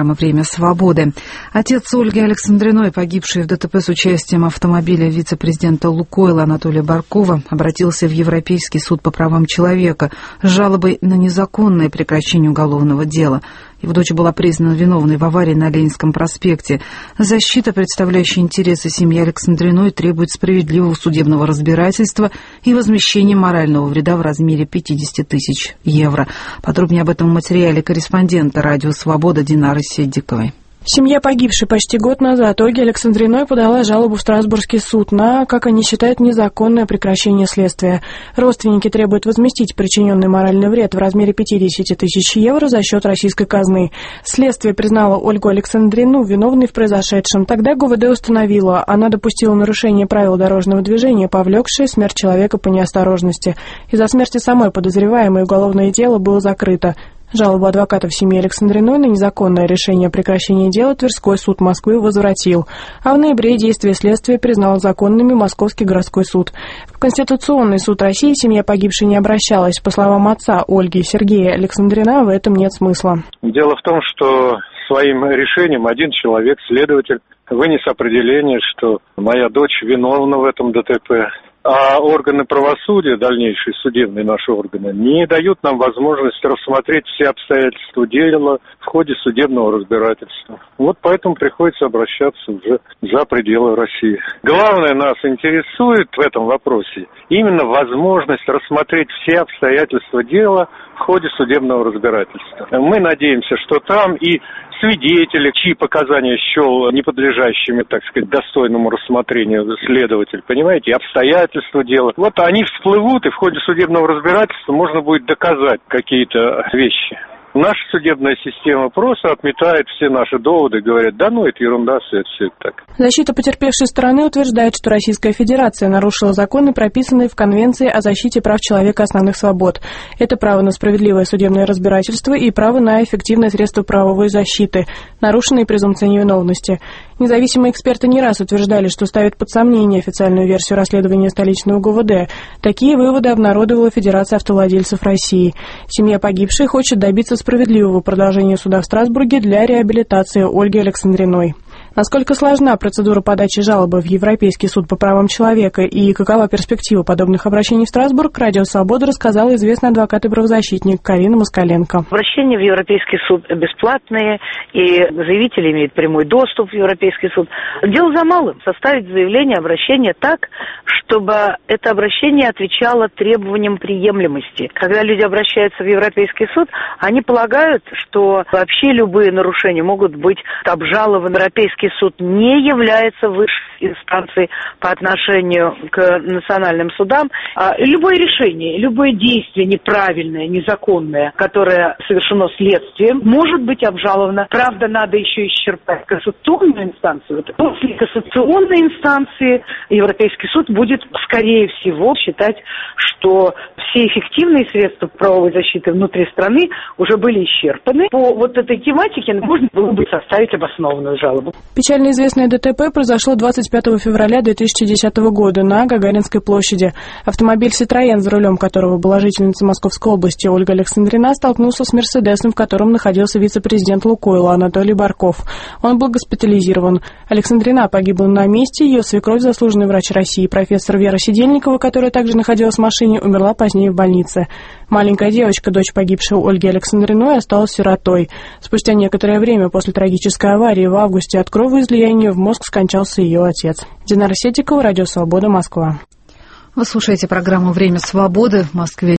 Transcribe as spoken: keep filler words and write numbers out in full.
программа «Время свободы». Отец Ольги Александриной, погибший в ДТП с участием автомобиля вице-президента «Лукойла» Анатолия Баркова, обратился в Европейский суд по правам человека с жалобой на незаконное прекращение уголовного дела. Его дочь была признана виновной в аварии на Ленинском проспекте. Защита, представляющая интересы семьи Александриной, требует справедливого судебного разбирательства и возмещения морального вреда в размере пятьдесят тысяч евро. Подробнее об этом в материале корреспондента «Радио Свобода» Динары Седиковой. Семья погибшей почти год назад Ольги Александриной подала жалобу в Страсбургский суд на, как они считают, незаконное прекращение следствия. Родственники требуют возместить причиненный моральный вред в размере пятьдесят тысяч евро за счет российской казны. Следствие признало Ольгу Александрину виновной в произошедшем. Тогда ГУВД установила, она допустила нарушение правил дорожного движения, повлекшее смерть человека по неосторожности. Из-за смерти самой подозреваемой уголовное дело было закрыто. Жалобу адвокатов семьи Александриной на незаконное решение о прекращении дела Тверской суд Москвы возвратил, а в ноябре действия следствия признал законными Московский городской суд. В Конституционный суд России семья погибшей не обращалась. По словам отца Ольги Сергея Александрина, в этом нет смысла. Дело в том, что своим решением один человек, следователь, вынес определение, что моя дочь виновна в этом ДТП. А органы правосудия, дальнейшие судебные наши органы, не дают нам возможность рассмотреть все обстоятельства дела в ходе судебного разбирательства. Вот поэтому приходится обращаться уже за пределы России. Главное нас интересует в этом вопросе именно возможность рассмотреть все обстоятельства дела в ходе судебного разбирательства. Мы надеемся, что там и свидетели, чьи показания счел неподлежащими, так сказать, достойному рассмотрению следователь, понимаете, и обстоятельства дела. Вот они всплывут, и в ходе судебного разбирательства можно будет доказать какие-то вещи. Наша судебная система просто отметает все наши доводы и говорит, да ну это ерунда, все это, все это так. Защита потерпевшей стороны утверждает, что Российская Федерация нарушила законы, прописанные в Конвенции о защите прав человека и основных свобод. Это право на справедливое судебное разбирательство и право на эффективное средство правовой защиты, нарушенные презумпцией невиновности. Независимые эксперты не раз утверждали, что ставят под сомнение официальную версию расследования столичного ГУВД. Такие выводы обнародовала Федерация автовладельцев России. Семья погибшей хочет добиться справедливого продолжения суда в Страсбурге для реабилитации Ольги Александриной. Насколько сложна процедура подачи жалобы в Европейский суд по правам человека и какова перспектива подобных обращений в Страсбург, Радио Свобода рассказала известный адвокат и правозащитник Карина Москаленко. Обращения в Европейский суд бесплатные, и заявитель имеет прямой доступ в Европейский суд. Дело за малым – составить заявление, обращение так, чтобы это обращение отвечало требованиям приемлемости. Когда люди обращаются в Европейский суд, они полагают, что вообще любые нарушения могут быть обжалованы. Европейский суд не является высшей инстанцией по отношению к национальным судам. Любое решение, любое действие неправильное, незаконное, которое совершено следствием, может быть обжаловано. Правда, надо еще исчерпать кассационную инстанцию. После кассационной инстанции Европейский суд будет, скорее всего, считать, что все эффективные средства правовой защиты внутри страны уже были исчерпаны. По вот этой тематике можно было бы составить обоснованную жалобу. Печально известное ДТП произошло двадцать пятого февраля две тысячи десятого года на Гагаринской площади. Автомобиль «Ситроен», за рулем которого была жительница Московской области Ольга Александрина, столкнулся с «Мерседесом», в котором находился вице-президент «Лукойла» Анатолий Барков. Он был госпитализирован. Александрина погибла на месте. Ее свекровь, заслуженный врач России, профессор Вера Сидельникова, которая также находилась в машине, умерла позднее в больнице. Маленькая девочка, дочь погибшей Ольги Александриной, осталась сиротой. Спустя некоторое время после трагической аварии в августе от кровоизлияния в мозг скончался ее отец. Динара Седикова, Радио Свобода, Москва. Вы слушаете программу «Время свободы» в Москве.